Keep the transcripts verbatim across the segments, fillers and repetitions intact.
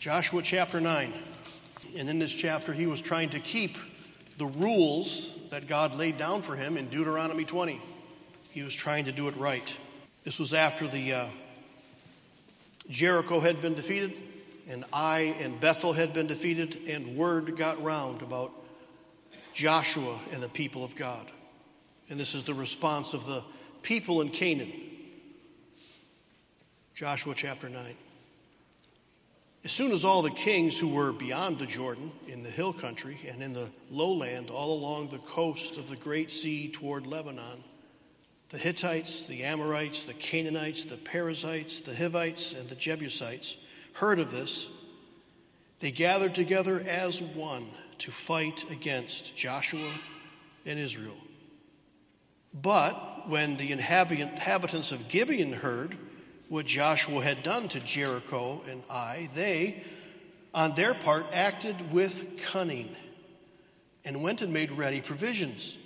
Joshua chapter nine. And in this chapter, he was trying to keep the rules that God laid down for him in Deuteronomy twenty. He was trying to do it right. This was after the uh, Jericho had been defeated, and Ai and Bethel had been defeated, and word got round about Joshua and the people of God. And this is the response of the people in Canaan. Joshua chapter nine. As soon as all the kings who were beyond the Jordan, in the hill country and in the lowland all along the coast of the great sea toward Lebanon, the Hittites, the Amorites, the Canaanites, the Perizzites, the Hivites, and the Jebusites heard of this, they gathered together as one to fight against Joshua and Israel. But when the inhabitants of Gibeon heard what Joshua had done to Jericho and Ai, they, on their part, acted with cunning and went and made ready provisions,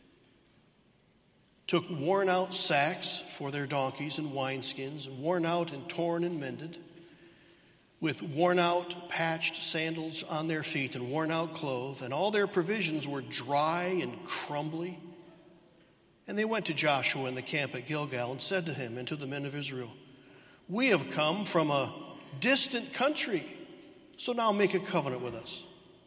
took worn-out sacks for their donkeys and wineskins, and worn out and torn and mended, with worn-out, patched sandals on their feet and worn-out clothes, and all their provisions were dry and crumbly. And they went to Joshua in the camp at Gilgal and said to him and to the men of Israel, "We have come from a distant country, so now make a covenant with us."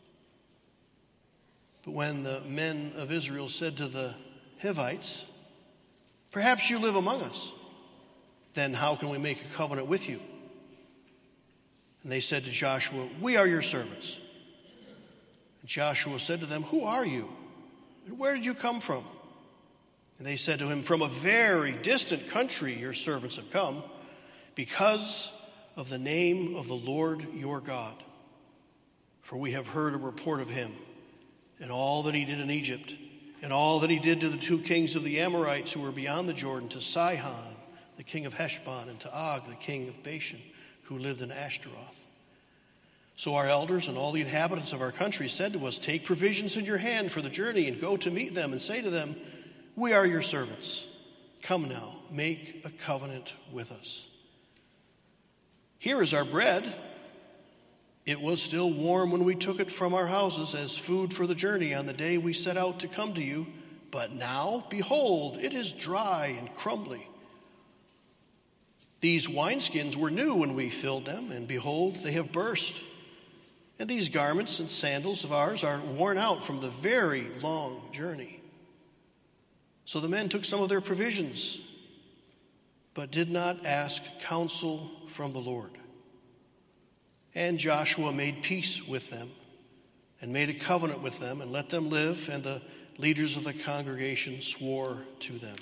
But when the men of Israel said to the Hivites, "Perhaps you live among us, then how can we make a covenant with you?" And they said to Joshua, "We are your servants." And Joshua said to them, "Who are you? And where did you come from?" And they said to him, "From a very distant country your servants have come, because of the name of the Lord your God. For we have heard a report of him, and all that he did in Egypt, and all that he did to the two kings of the Amorites who were beyond the Jordan, to Sihon, the king of Heshbon, and to Og, the king of Bashan, who lived in Ashtaroth. So our elders and all the inhabitants of our country said to us, 'Take provisions in your hand for the journey, and go to meet them, and say to them, we are your servants. Come now, make a covenant with us. Here is our bread. It was still warm when we took it from our houses as food for the journey on the day we set out to come to you. But now, behold, it is dry and crumbly. These wineskins were new when we filled them, and behold, they have burst. And these garments and sandals of ours are worn out from the very long journey.' So the men took some of their provisions, but did not ask counsel from the Lord. And Joshua made peace with them, and made a covenant with them, and let them live, and the leaders of the congregation swore to them.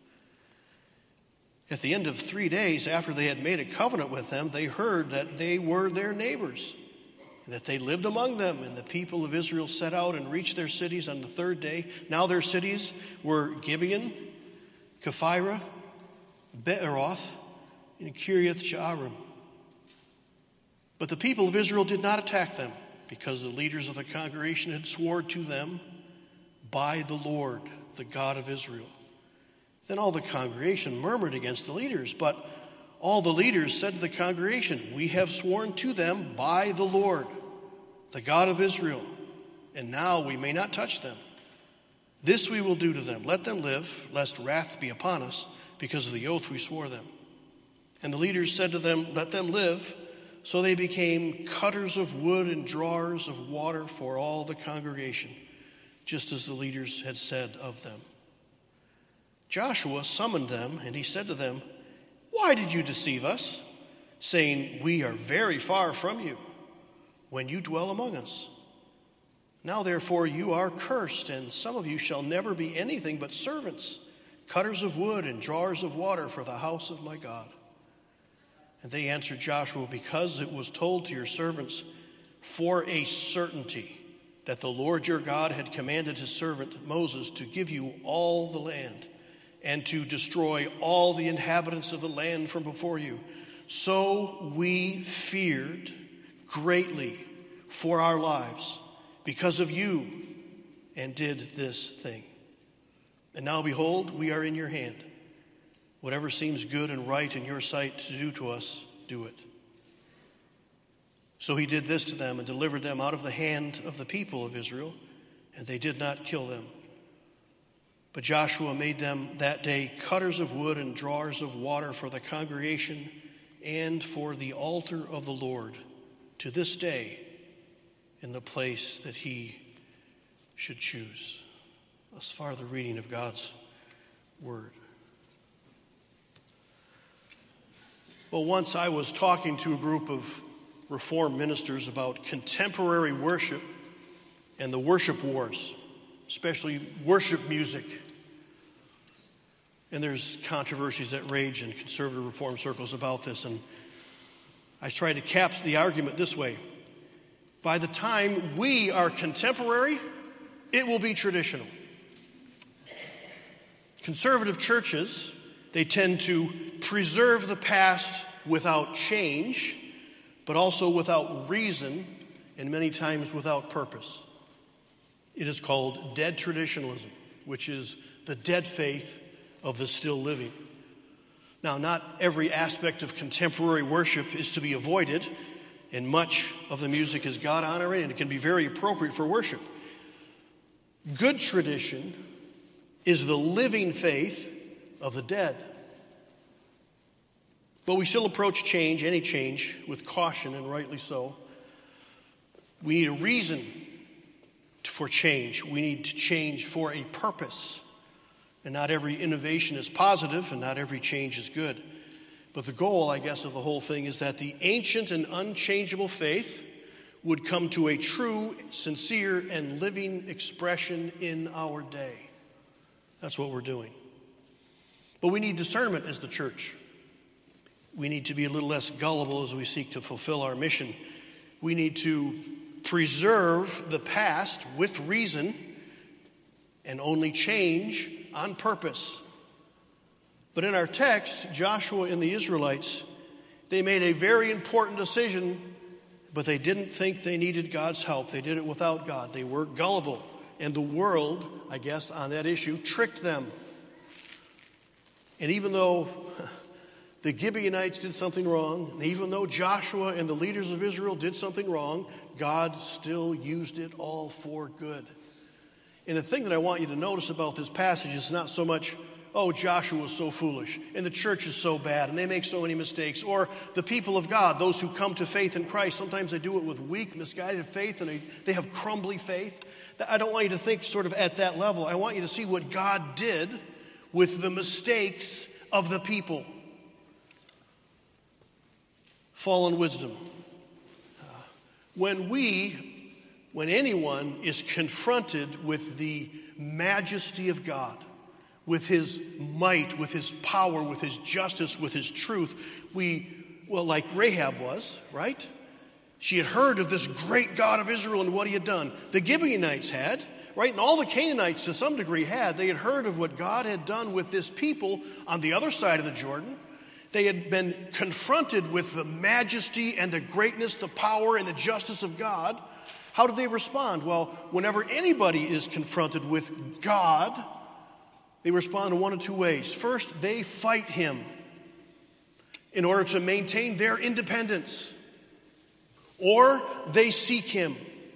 At the end of three days after they had made a covenant with them, they heard that they were their neighbors, and that they lived among them, and the people of Israel set out and reached their cities on the third day. Now their cities were Gibeon, Kephirah, Beeroth, and Kiriath Jearim. But the people of Israel did not attack them, because the leaders of the congregation had sworn to them by the Lord, the God of Israel. Then all the congregation murmured against the leaders, but all the leaders said to the congregation, "We have sworn to them by the Lord, the God of Israel, and now we may not touch them. This we will do to them. Let them live, lest wrath be upon us, because of the oath we swore them." And the leaders said to them, "Let them live." So they became cutters of wood and drawers of water for all the congregation, just as the leaders had said of them. Joshua summoned them, and he said to them, "Why did you deceive us, saying, 'We are very far from you,' when you dwell among us? Now therefore you are cursed, and some of you shall never be anything but servants, cutters of wood and drawers of water for the house of my God." And they answered Joshua, "Because it was told to your servants for a certainty that the Lord your God had commanded his servant Moses to give you all the land, and to destroy all the inhabitants of the land from before you. So we feared greatly for our lives because of you, and did this thing. And now behold, we are in your hand. Whatever seems good and right in your sight to do to us, do it." So he did this to them and delivered them out of the hand of the people of Israel, and they did not kill them. But Joshua made them that day cutters of wood and drawers of water for the congregation and for the altar of the Lord to this day in the place that he should choose. Thus far the reading of God's word. Well, once I was talking to a group of Reformed ministers about contemporary worship and the worship wars, especially worship music. And there's controversies that rage in conservative Reformed circles about this. And I tried to capture the argument this way. By the time we are contemporary, it will be traditional. Conservative churches, they tend to preserve the past without change, but also without reason, and many times without purpose. It is called dead traditionalism, which is the dead faith of the still living. Now, not every aspect of contemporary worship is to be avoided, and much of the music is God-honoring, and it can be very appropriate for worship. Good tradition is the living faith of the dead. But we still approach change, any change, with caution, and rightly so. We need a reason for change. We need to change for a purpose. And not every innovation is positive, and not every change is good. But the goal, I guess, of the whole thing is that the ancient and unchangeable faith would come to a true, sincere, and living expression in our day. That's what we're doing. But we need discernment as the church. We need to be a little less gullible as we seek to fulfill our mission. We need to preserve the past with reason and only change on purpose. But in our text, Joshua and the Israelites, they made a very important decision, but they didn't think they needed God's help. They did it without God. They were gullible. And the world, I guess, on that issue, tricked them. And even though the Gibeonites did something wrong, and even though Joshua and the leaders of Israel did something wrong, God still used it all for good. And the thing that I want you to notice about this passage is not so much, oh, Joshua was so foolish, and the church is so bad, and they make so many mistakes, or the people of God, those who come to faith in Christ, sometimes they do it with weak, misguided faith, and they, they have crumbly faith. I don't want you to think sort of at that level. I want you to see what God did with the mistakes of the people. Fallen wisdom. Uh, when we, when anyone is confronted with the majesty of God, with his might, with his power, with his justice, with his truth, we, well, like Rahab was, right? She had heard of this great God of Israel and what he had done. The Gibeonites had, right? And all the Canaanites to some degree had. They had heard of what God had done with this people on the other side of the Jordan. They had been confronted with the majesty and the greatness, the power and the justice of God. How did they respond? Well, whenever anybody is confronted with God, they respond in one of two ways. First, they fight him in order to maintain their independence. Or they seek him.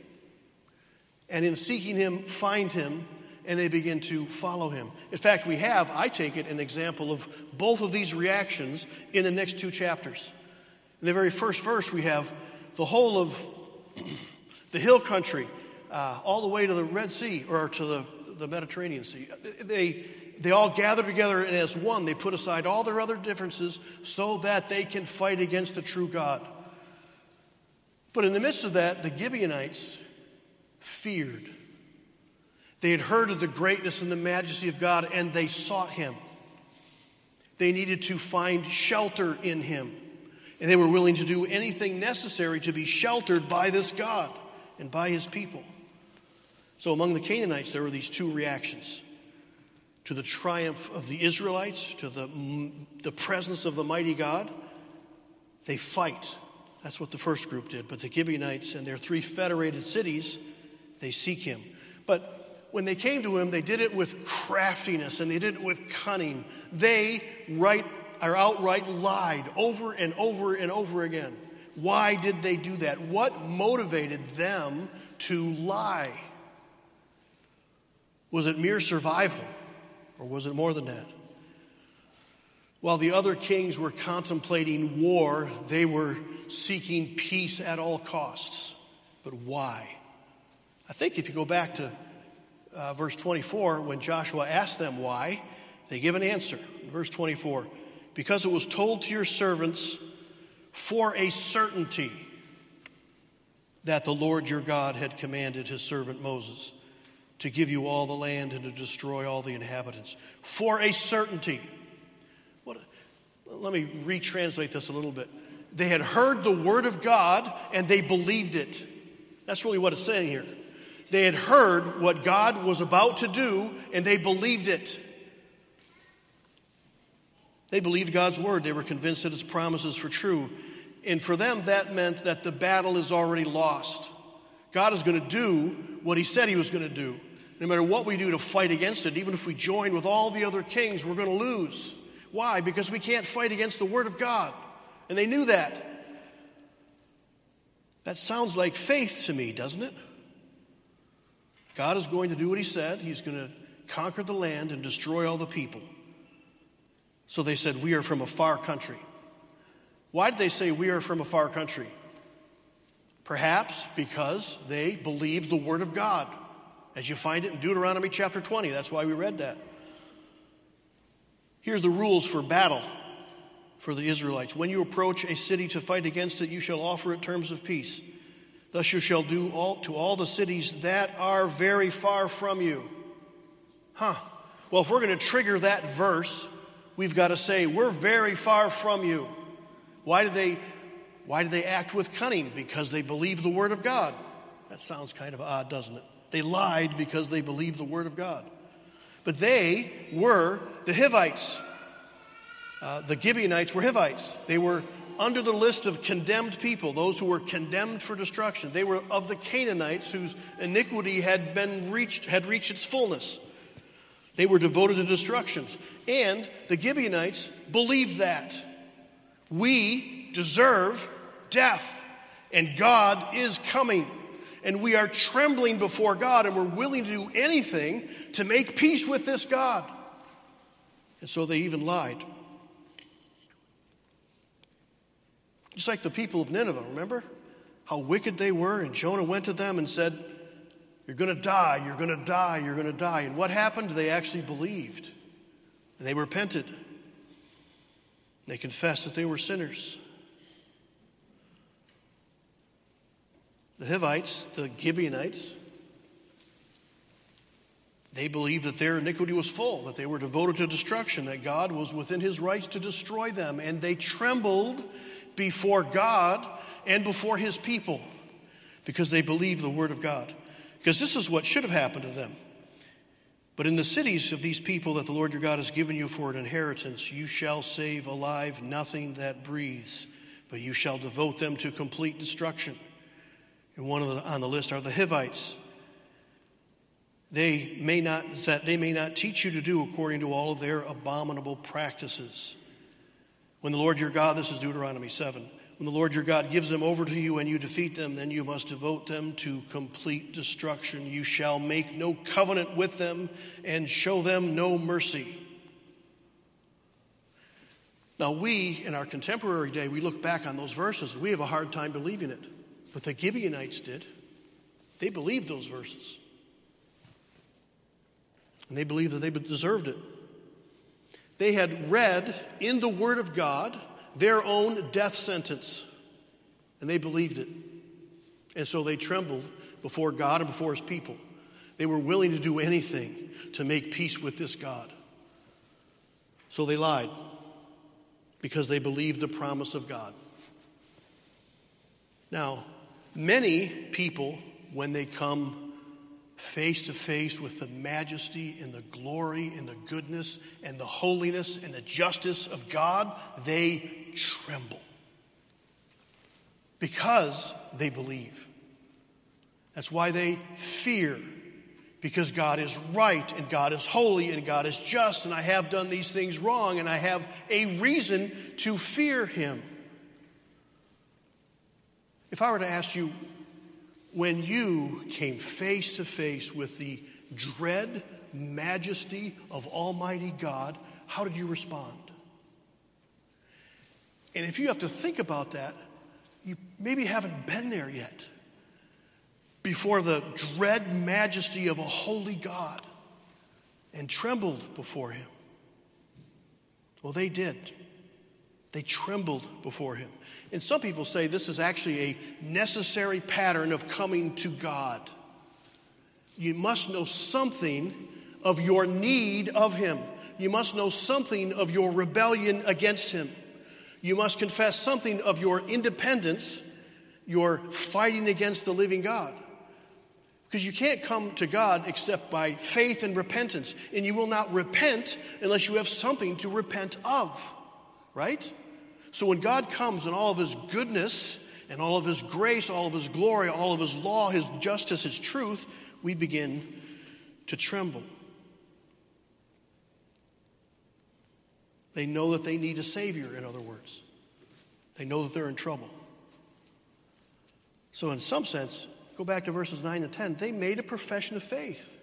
And in seeking him, find him, and they begin to follow him. In fact, we have, I take it, an example of both of these reactions in the next two chapters. In the very first verse, we have the whole of the hill country, uh, all the way to the Red Sea, or to the, the Mediterranean Sea. They, they all gather together, and as one, they put aside all their other differences so that they can fight against the true God. But in the midst of that, the Gibeonites feared. They had heard of the greatness and the majesty of God, and they sought him. They needed to find shelter in him. And they were willing to do anything necessary to be sheltered by this God and by his people. So among the Canaanites, there were these two reactions. To the triumph of the Israelites, to the, the presence of the mighty God, they fight. That's what the first group did. But the Gibeonites and their three federated cities, they seek him. But when they came to him, they did it with craftiness and they did it with cunning. They right, or outright lied over and over and over again. Why did they do that? What motivated them to lie? Was it mere survival, or was it more than that? While the other kings were contemplating war, they were seeking peace at all costs. But why? I think if you go back to uh, verse twenty-four, when Joshua asked them why, they give an answer. In verse twenty-four, because it was told to your servants for a certainty that the Lord your God had commanded his servant Moses to give you all the land and to destroy all the inhabitants. For a certainty. What, let me retranslate this a little bit. They had heard the word of God and they believed it. That's really what it's saying here. They had heard what God was about to do and they believed it. They believed God's word. They were convinced that his promises were true. And for them, that meant that the battle is already lost. God is going to do what he said he was going to do. No matter what we do to fight against it, even if we join with all the other kings, we're going to lose. Why? Because we can't fight against the word of God. And they knew that. That sounds like faith to me, doesn't it? God is going to do what he said. He's going to conquer the land and destroy all the people. So they said, we are from a far country. Why did they say we are from a far country? Perhaps because they believed the word of God, as you find it in Deuteronomy chapter twenty. That's why we read that. Here's the rules for battle for the Israelites. When you approach a city to fight against it, you shall offer it terms of peace. Thus you shall do all to all the cities that are very far from you. Huh. Well, if we're going to trigger that verse, we've got to say, we're very far from you. Why did they, why did they act with cunning? Because they believed the word of God. That sounds kind of odd, doesn't it? They lied because they believed the word of God. But they were the Hivites. Uh, the Gibeonites were Hivites. They were under the list of condemned people, those who were condemned for destruction. They were of the Canaanites whose iniquity had been reached, had reached its fullness. They were devoted to destructions. And the Gibeonites believed that. We deserve death, and God is coming. And we are trembling before God, and we're willing to do anything to make peace with this God. And so they even lied. Just like the people of Nineveh, remember? How wicked they were, and Jonah went to them and said, you're going to die, you're going to die, you're going to die. And what happened? They actually believed. And they repented. They confessed that they were sinners. The Hivites, the Gibeonites, they believed that their iniquity was full, that they were devoted to destruction, that God was within his rights to destroy them. And they trembled before God and before his people because they believed the word of God. Because this is what should have happened to them. But in the cities of these people that the Lord your God has given you for an inheritance, you shall save alive nothing that breathes, but you shall devote them to complete destruction. And one of the, on the list are the Hivites. They may not that they may not teach you to do according to all of their abominable practices. When the Lord your God, this is Deuteronomy seven, when the Lord your God gives them over to you and you defeat them, then you must devote them to complete destruction. You shall make no covenant with them and show them no mercy. Now we, in our contemporary day, we look back on those verses and we have a hard time believing it. But the Gibeonites did. They believed those verses. And they believed that they deserved it. They had read in the Word of God their own death sentence. And they believed it. And so they trembled before God and before his people. They were willing to do anything to make peace with this God. So they lied because they believed the promise of God. Now, many people, when they come face to face with the majesty and the glory and the goodness and the holiness and the justice of God, they tremble because they believe. That's why they fear, because God is right and God is holy and God is just, and I have done these things wrong and I have a reason to fear him. If I were to ask you, when you came face to face with the dread majesty of Almighty God, how did you respond? And if you have to think about that, you maybe haven't been there yet. Before the dread majesty of a holy God and trembled before him. Well, they did. They trembled before him. And some people say this is actually a necessary pattern of coming to God. You must know something of your need of him. You must know something of your rebellion against him. You must confess something of your independence, your fighting against the living God. Because you can't come to God except by faith and repentance. And you will not repent unless you have something to repent of. Right? So when God comes in all of his goodness and all of his grace, all of his glory, all of his law, his justice, his truth, we begin to tremble. They know that they need a Savior, in other words. They know that they're in trouble. So in some sense, go back to verses nine and ten, they made a profession of faith.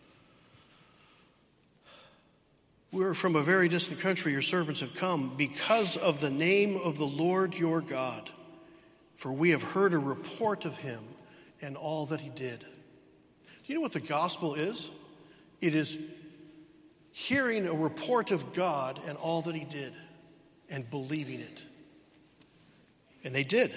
We're from a very distant country, your servants have come because of the name of the Lord your God. For we have heard a report of him and all that he did. Do you know what the gospel is? It is hearing a report of God and all that he did and believing it. And they did.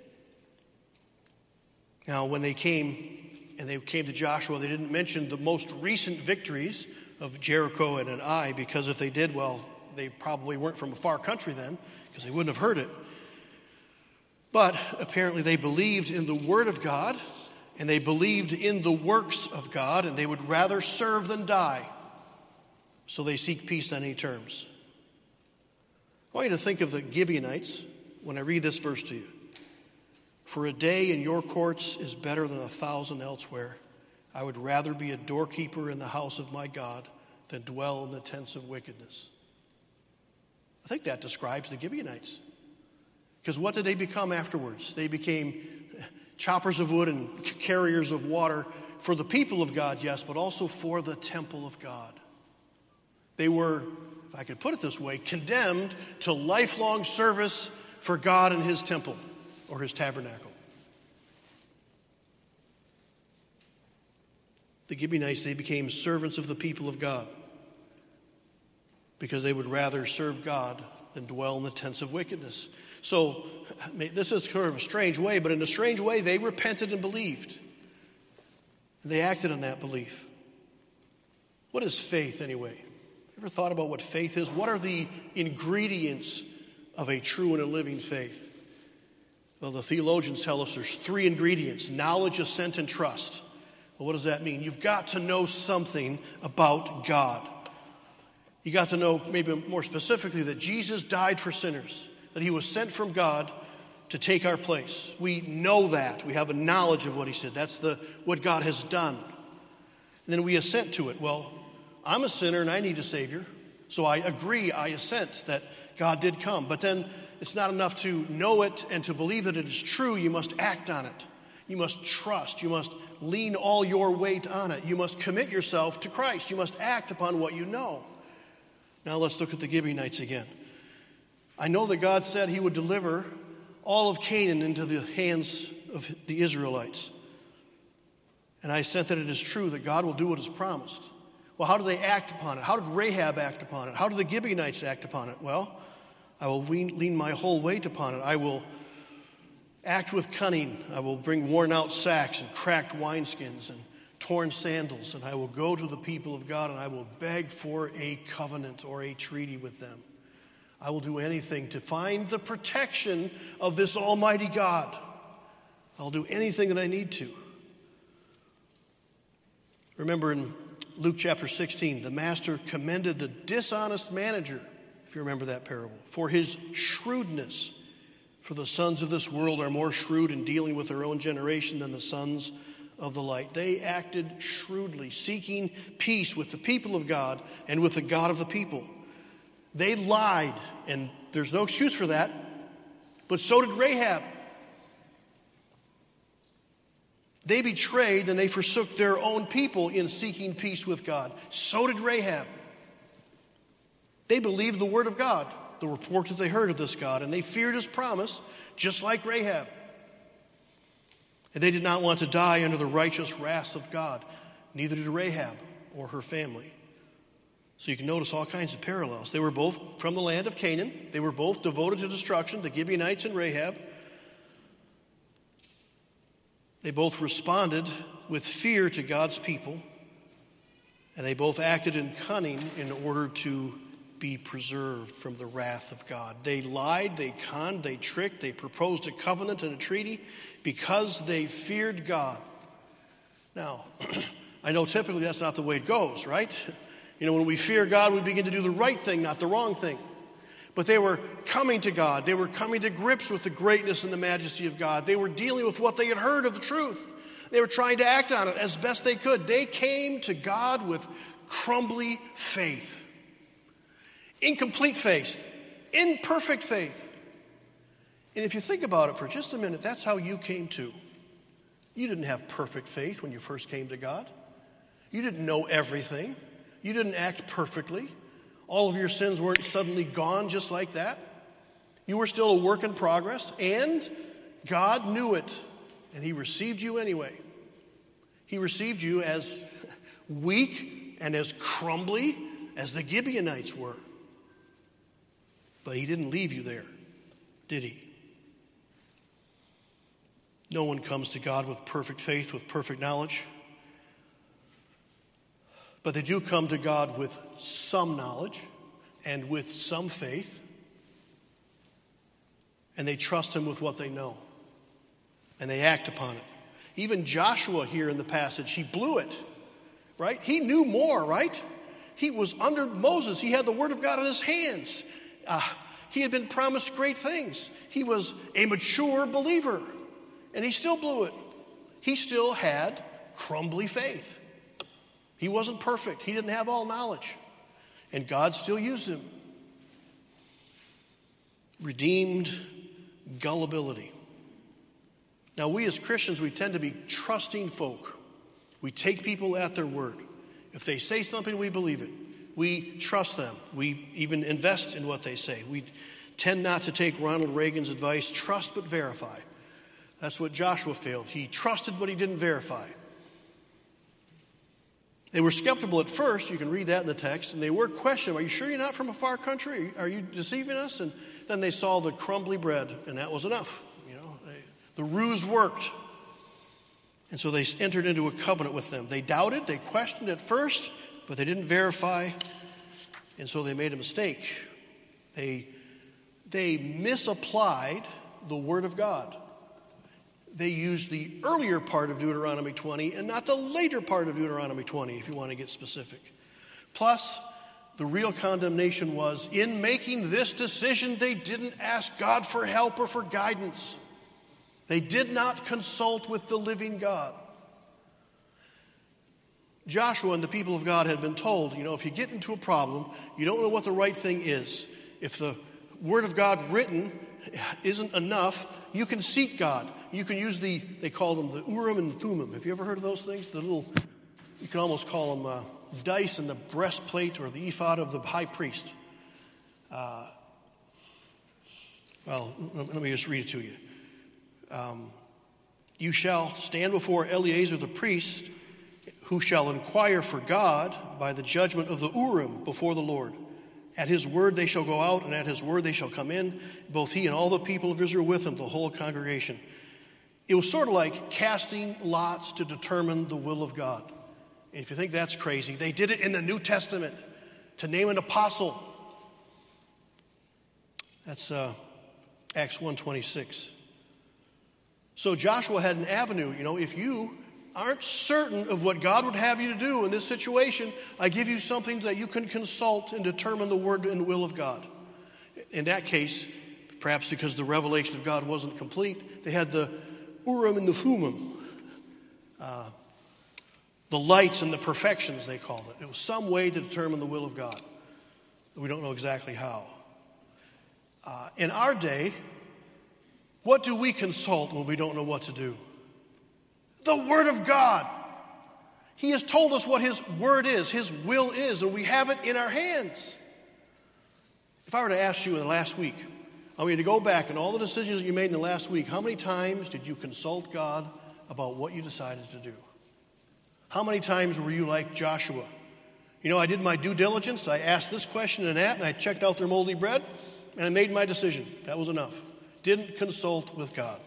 Now, when they came and they came to Joshua, they didn't mention the most recent victories of Jericho and an Ai, because if they did, well, they probably weren't from a far country then, because they wouldn't have heard it. But apparently they believed in the Word of God, and they believed in the works of God, and they would rather serve than die. So they seek peace on any terms. I want you to think of the Gibeonites when I read this verse to you. For a day in your courts is better than a thousand elsewhere. I would rather be a doorkeeper in the house of my God than dwell in the tents of wickedness. I think that describes the Gibeonites. Because what did they become afterwards? They became choppers of wood and carriers of water for the people of God, yes, but also for the temple of God. They were, if I could put it this way, condemned to lifelong service for God and his temple or his tabernacle. The Gibeonites, they became servants of the people of God because they would rather serve God than dwell in the tents of wickedness. So this is kind of a strange way, but in a strange way, they repented and believed. They acted on that belief. What is faith anyway? Ever thought about what faith is? What are the ingredients of a true and a living faith? Well, the theologians tell us there's three ingredients: knowledge, assent, and trust. Well, what does that mean? You've got to know something about God. You got to know, maybe more specifically, that Jesus died for sinners, that he was sent from God to take our place. We know that. We have a knowledge of what he said. That's the what God has done. And then we assent to it. Well, I'm a sinner and I need a Savior, so I agree, I assent that God did come. But then it's not enough to know it and to believe that it is true. You must act on it. You must trust. You must lean all your weight on it. You must commit yourself to Christ. You must act upon what you know. Now let's look at the Gibeonites again. I know that God said he would deliver all of Canaan into the hands of the Israelites. And I assent that it is true that God will do what is promised. Well, how do they act upon it? How did Rahab act upon it? How did the Gibeonites act upon it? Well, I will lean, lean my whole weight upon it. I will act with cunning. I will bring worn out sacks and cracked wineskins and torn sandals, and I will go to the people of God and I will beg for a covenant or a treaty with them. I will do anything to find the protection of this almighty God. I'll do anything that I need to. Remember in Luke chapter sixteen, the master commended the dishonest manager, if you remember that parable, for his shrewdness. For the sons of this world are more shrewd in dealing with their own generation than the sons of the light. They acted shrewdly, seeking peace with the people of God and with the God of the people. They lied, and there's no excuse for that, but so did Rahab. They betrayed and they forsook their own people in seeking peace with God. So did Rahab. They believed the word of God, the report that they heard of this God, and they feared his promise, just like Rahab. And they did not want to die under the righteous wrath of God. Neither did Rahab or her family. So you can notice all kinds of parallels. They were both from the land of Canaan. They were both devoted to destruction, the Gibeonites and Rahab. They both responded with fear to God's people, and they both acted in cunning in order to be preserved from the wrath of God. They lied, they conned, they tricked, they proposed a covenant and a treaty because they feared God. Now, I know typically that's not the way it goes, right? You know, when we fear God, we begin to do the right thing, not the wrong thing. But they were coming to God. They were coming to grips with the greatness and the majesty of God. They were dealing with what they had heard of the truth. They were trying to act on it as best they could. They came to God with crumbly faith. Incomplete faith. Imperfect faith. And if you think about it for just a minute, that's how you came to. You didn't have perfect faith when you first came to God. You didn't know everything. You didn't act perfectly. All of your sins weren't suddenly gone just like that. You were still a work in progress, and God knew it, and he received you anyway. He received you as weak and as crumbly as the Gibeonites were. But he didn't leave you there, did he? No one comes to God with perfect faith, with perfect knowledge. But they do come to God with some knowledge and with some faith. And they trust him with what they know. And they act upon it. Even Joshua here in the passage, he blew it, right? He knew more, right? He was under Moses. He had the word of God in his hands. Uh, he had been promised great things. He was a mature believer. And he still blew it. He still had crumbly faith. He wasn't perfect. He didn't have all knowledge. And God still used him. Redeemed gullibility. Now, we as Christians, we tend to be trusting folk. We take people at their word. If they say something, we believe it. We trust them. We even invest in what they say. We tend not to take Ronald Reagan's advice, trust but verify. That's what Joshua failed. He trusted, but he didn't verify. They were skeptical at first. You can read that in the text. And they were questioning, are you sure you're not from a far country? Are you deceiving us? And then they saw the crumbly bread, and that was enough. You know, they, the ruse worked. And so they entered into a covenant with them. They doubted. They questioned at first, but they didn't verify. And so they made a mistake. They, they misapplied the word of God. They used the earlier part of Deuteronomy twenty and not the later part of Deuteronomy twenty, if you want to get specific. Plus, the real condemnation was, in making this decision, they didn't ask God for help or for guidance. They did not consult with the living God. Joshua and the people of God had been told, you know, if you get into a problem, you don't know what the right thing is. If the word of God written isn't enough, you can seek God. You can use the, they call them the Urim and Thummim. Have you ever heard of those things? The little, you can almost call them uh, dice in the breastplate or the ephod of the high priest. Uh, well, let me just read it to you. Um, you shall stand before Eleazar the priest, who shall inquire for God by the judgment of the Urim before the Lord. At his word they shall go out, and at his word they shall come in, both he and all the people of Israel with him, the whole congregation. It was sort of like casting lots to determine the will of God. And if you think that's crazy, they did it in the New Testament to name an apostle. That's uh, Acts one twenty-six. So Joshua had an avenue. You know, if you aren't certain of what God would have you to do in this situation, I give you something that you can consult and determine the word and will of God. In that case, perhaps because the revelation of God wasn't complete, they had the Urim and the Thummim, uh, the lights and the perfections, they called it. It was some way to determine the will of God. We don't know exactly how. Uh, in our day, what do we consult when we don't know what to do? The Word of God. He has told us what His Word is, His will is, and we have it in our hands. If I were to ask you in the last week, I want you to go back and all the decisions that you made in the last week, how many times did you consult God about what you decided to do? How many times were you like Joshua? You know, I did my due diligence. I asked this question and that, and I checked out their moldy bread, and I made my decision. That was enough. Didn't consult with God.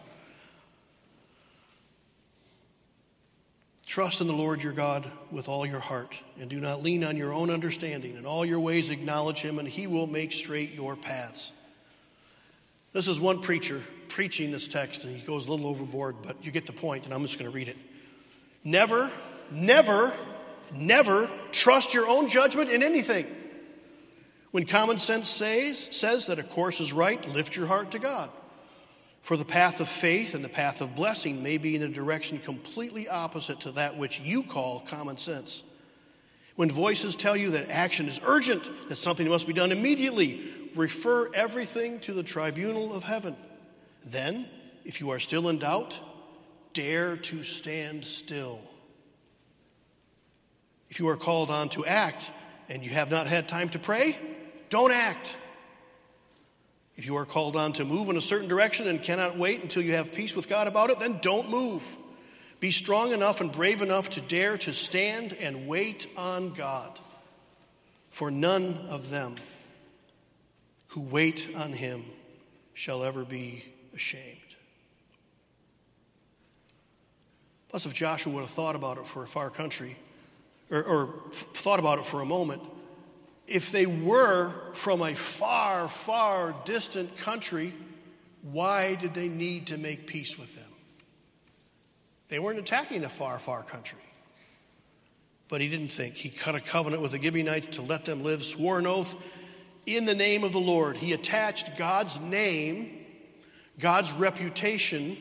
Trust in the Lord your God with all your heart, and do not lean on your own understanding. In all your ways acknowledge Him, and He will make straight your paths. This is one preacher preaching this text, and he goes a little overboard, but you get the point, and I'm just going to read it. Never, never, never trust your own judgment in anything. When common sense says, says that a course is right, lift your heart to God. For the path of faith and the path of blessing may be in a direction completely opposite to that which you call common sense. When voices tell you that action is urgent, that something must be done immediately, refer everything to the tribunal of heaven. Then, if you are still in doubt, dare to stand still. If you are called on to act and you have not had time to pray, don't act. If you are called on to move in a certain direction and cannot wait until you have peace with God about it, then don't move. Be strong enough and brave enough to dare to stand and wait on God. For none of them who wait on Him shall ever be ashamed. Plus, if Joshua would have thought about it for a far country, or, or thought about it for a moment, if they were from a far, far distant country, why did they need to make peace with them? They weren't attacking a far, far country. But he didn't think. He cut a covenant with the Gibeonites to let them live, swore an oath in the name of the Lord. He attached God's name, God's reputation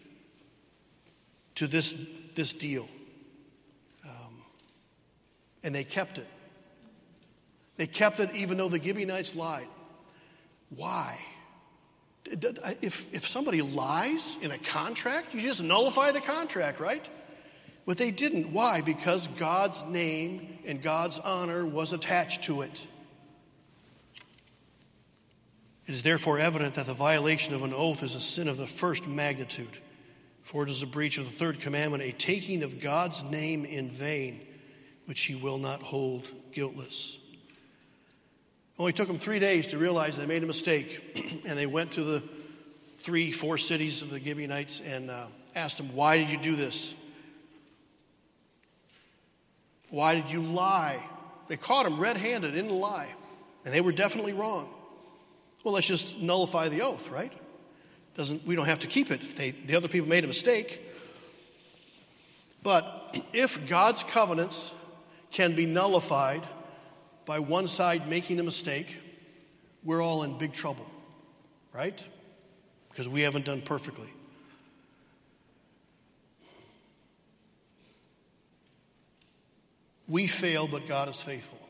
to this, this deal. Um, and they kept it. They kept it even though the Gibeonites lied. Why? If, if somebody lies in a contract, you just nullify the contract, right? But they didn't. Why? Because God's name and God's honor was attached to it. It is therefore evident that the violation of an oath is a sin of the first magnitude. For it is a breach of the third commandment, a taking of God's name in vain, which He will not hold guiltless. It only took them three days to realize they made a mistake. And they went to the three, four cities of the Gibeonites and uh, asked them, why did you do this? Why did you lie? They caught them red-handed in the lie. And they were definitely wrong. Well, let's just nullify the oath, right? Doesn't, we don't have to keep it if they, the other people made a mistake. But if God's covenants can be nullified by one side making a mistake, we're all in big trouble, right? Because we haven't done perfectly. We fail, but God is faithful.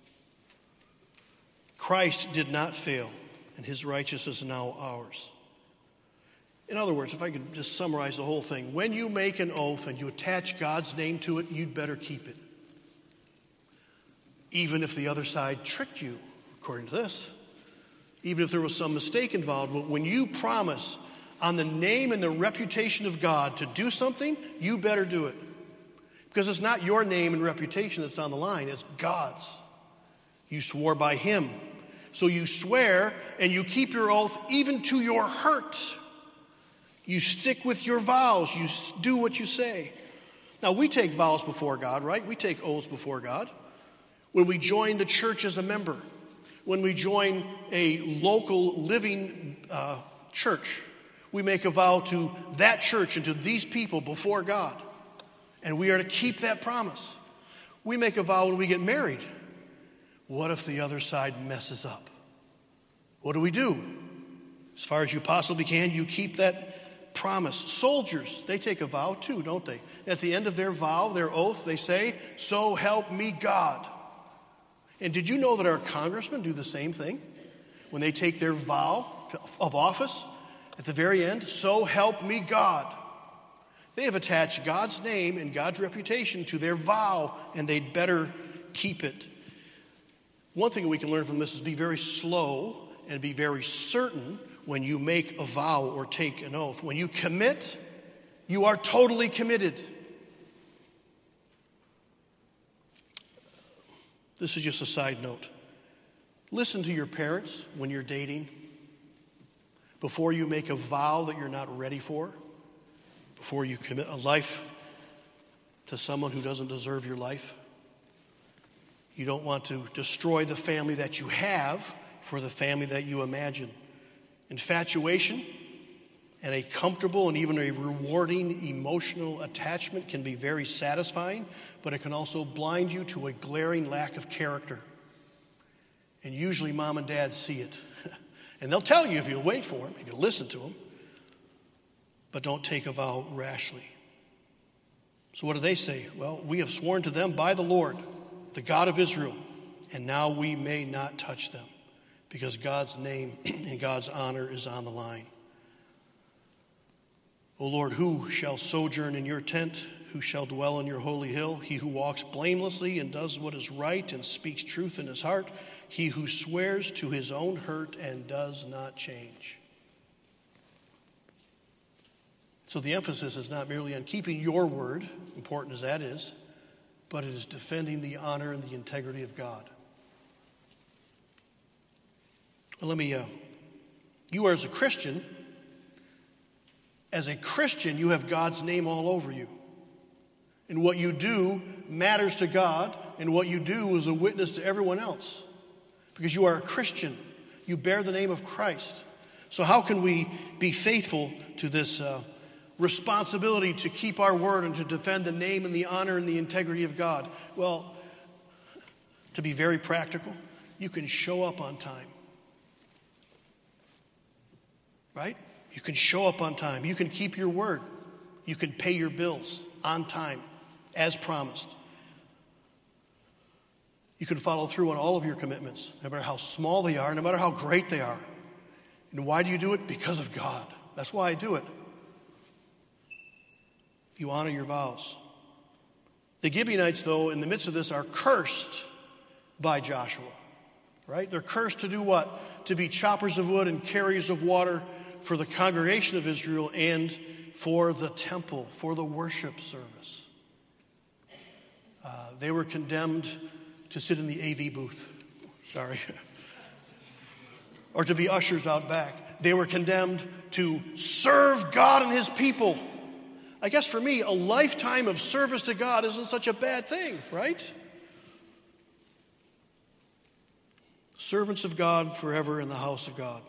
Christ did not fail, and His righteousness is now ours. In other words, if I could just summarize the whole thing, when you make an oath and you attach God's name to it, you'd better keep it. Even if the other side tricked you, according to this. Even if there was some mistake involved. But when you promise on the name and the reputation of God to do something, you better do it. Because it's not your name and reputation that's on the line, it's God's. You swore by Him. So you swear and you keep your oath even to your hurt. You stick with your vows. You do what you say. Now, we take vows before God, right? We take oaths before God. When we join the church as a member, when we join a local living uh, church, we make a vow to that church and to these people before God. And we are to keep that promise. We make a vow when we get married. What if the other side messes up? What do we do? As far as you possibly can, you keep that promise. Soldiers, they take a vow too, don't they? At the end of their vow, their oath, they say, "So help me God." And did you know that our congressmen do the same thing? When they take their vow of office, at the very end, "So help me God." They have attached God's name and God's reputation to their vow, and they'd better keep it. One thing we can learn from this is be very slow and be very certain when you make a vow or take an oath. When you commit, you are totally committed. This is just a side note. Listen to your parents when you're dating. Before you make a vow that you're not ready for, before you commit a life to someone who doesn't deserve your life. You don't want to destroy the family that you have for the family that you imagine. Infatuation and a comfortable and even a rewarding emotional attachment can be very satisfying, but it can also blind you to a glaring lack of character. And usually mom and dad see it. And they'll tell you if you'll wait for them, if you listen to them. But don't take a vow rashly. So what do they say? Well, we have sworn to them by the Lord, the God of Israel, and now we may not touch them, because God's name and God's honor is on the line. O Lord, who shall sojourn in your tent? Who shall dwell on your holy hill? He who walks blamelessly and does what is right and speaks truth in his heart. He who swears to his own hurt and does not change. So the emphasis is not merely on keeping your word, important as that is, but it is defending the honor and the integrity of God. Well, let me, uh, you are as a Christian, as a Christian, you have God's name all over you. And what you do matters to God, and what you do is a witness to everyone else. Because you are a Christian. You bear the name of Christ. So how can we be faithful to this uh, responsibility to keep our word and to defend the name and the honor and the integrity of God? Well, to be very practical, you can show up on time. Right? You can show up on time. You can keep your word. You can pay your bills on time, as promised. You can follow through on all of your commitments, no matter how small they are, no matter how great they are. And why do you do it? Because of God. That's why I do it. You honor your vows. The Gibeonites, though, in the midst of this, are cursed by Joshua. Right? They're cursed to do what? To be choppers of wood and carriers of water for the congregation of Israel and for the temple, for the worship service. Uh, they were condemned to sit in the A V booth. Sorry. Or to be ushers out back. They were condemned to serve God and his people. I guess for me, a lifetime of service to God isn't such a bad thing, right? Servants of God forever in the house of God.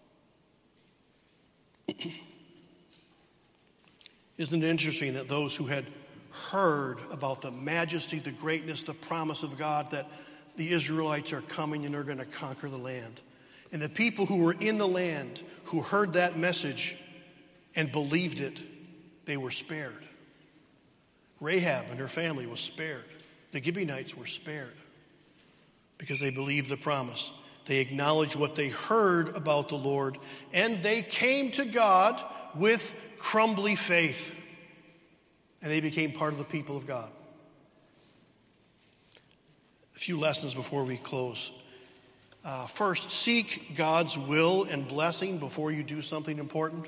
Isn't it interesting that those who had heard about the majesty, the greatness, the promise of God, that the Israelites are coming and are going to conquer the land, and the people who were in the land who heard that message and believed it, they were spared. Rahab and her family was spared. The Gibeonites were spared because they believed the promise. They acknowledged what they heard about the Lord, and they came to God with crumbly faith, and they became part of the people of God. A few lessons before we close. Uh, first, seek God's will and blessing before you do something important.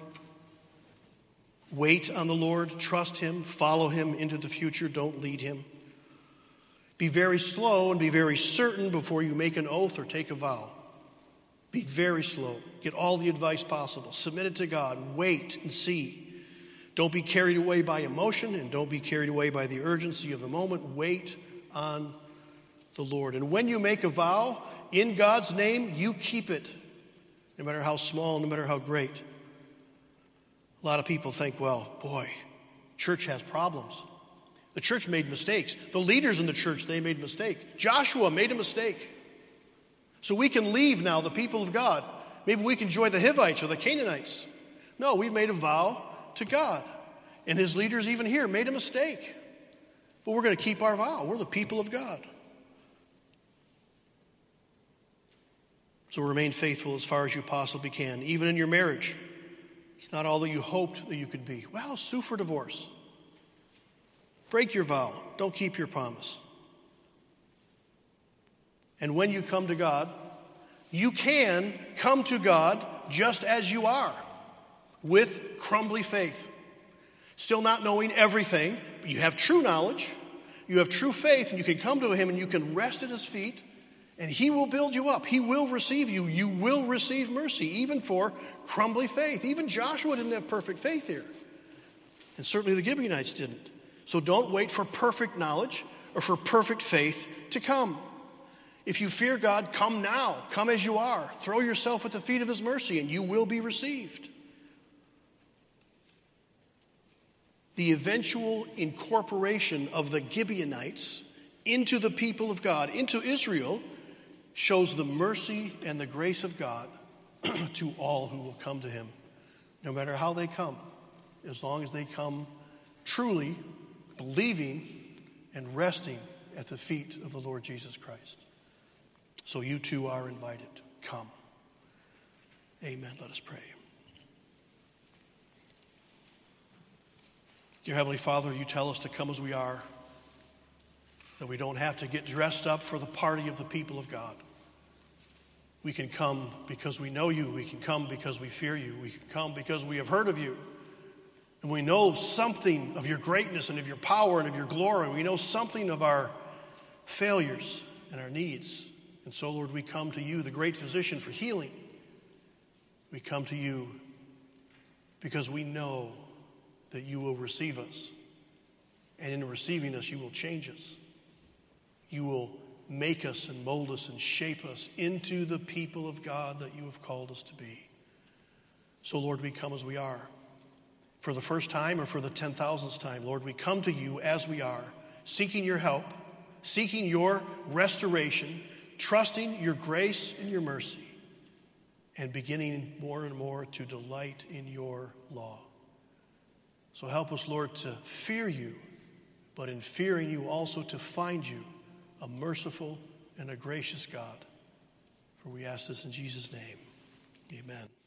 Wait on the Lord, trust him, follow him into the future, don't lead him. Be very slow and be very certain before you make an oath or take a vow. Be very slow. Get all the advice possible. Submit it to God. Wait and see. Don't be carried away by emotion, and don't be carried away by the urgency of the moment. Wait on the Lord. And when you make a vow in God's name, you keep it, no matter how small, no matter how great. A lot of people think, well, boy, church has problems. The church made mistakes. The leaders in the church, they made a mistake. Joshua made a mistake. So we can leave now, the people of God. Maybe we can join the Hivites or the Canaanites. No, we made a vow to God. And his leaders even here made a mistake. But we're going to keep our vow. We're the people of God. So remain faithful as far as you possibly can, even in your marriage. It's not all that you hoped that you could be. Well, sue for divorce. Break your vow. Don't keep your promise. And when you come to God, you can come to God just as you are, with crumbly faith. Still not knowing everything, but you have true knowledge, you have true faith, and you can come to him and you can rest at his feet, and he will build you up. He will receive you. You will receive mercy, even for crumbly faith. Even Joshua didn't have perfect faith here. And certainly the Gibeonites didn't. So don't wait for perfect knowledge or for perfect faith to come. If you fear God, come now. Come as you are. Throw yourself at the feet of his mercy, and you will be received. The eventual incorporation of the Gibeonites into the people of God, into Israel, shows the mercy and the grace of God to all who will come to him, no matter how they come, as long as they come truly believing and resting at the feet of the Lord Jesus Christ. So you too are invited. Come. Amen. Let us pray. Dear Heavenly Father, you tell us to come as we are, that we don't have to get dressed up for the party of the people of God. We can come because we know you. We can come because we fear you. We can come because we have heard of you. And we know something of your greatness and of your power and of your glory. We know something of our failures and our needs. And so, Lord, we come to you, the great physician, for healing. We come to you because we know that you will receive us. And in receiving us, you will change us. You will make us and mold us and shape us into the people of God that you have called us to be. So, Lord, we come as we are. For the first time or for the ten thousandth time, Lord, we come to you as we are, seeking your help, seeking your restoration, trusting your grace and your mercy, and beginning more and more to delight in your law. So help us, Lord, to fear you, but in fearing you also to find you, a merciful and a gracious God. For we ask this in Jesus' name. Amen.